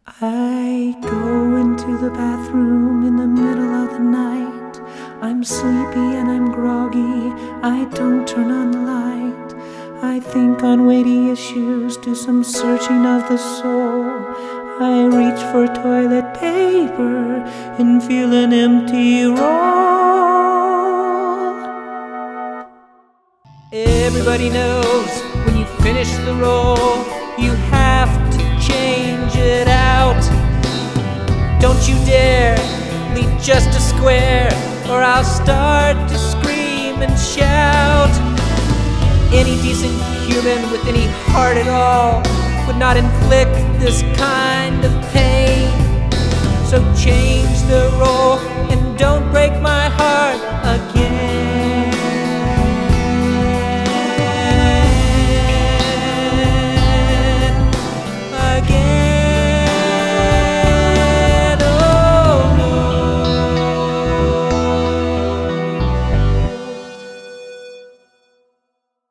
I go into the bathroom in the middle of the night. I'm sleepy and I'm groggy. I don't turn on the light. I think on weighty issues, do some searching of the soul. I reach for toilet paper and feel an empty roll. Everybody knows when you finish the roll, you have to change it out. Don't you dare leave just a square, or I'll start to scream and shout. Any decent human with any heart at all would not inflict this kind of pain. So change the roll and don't break my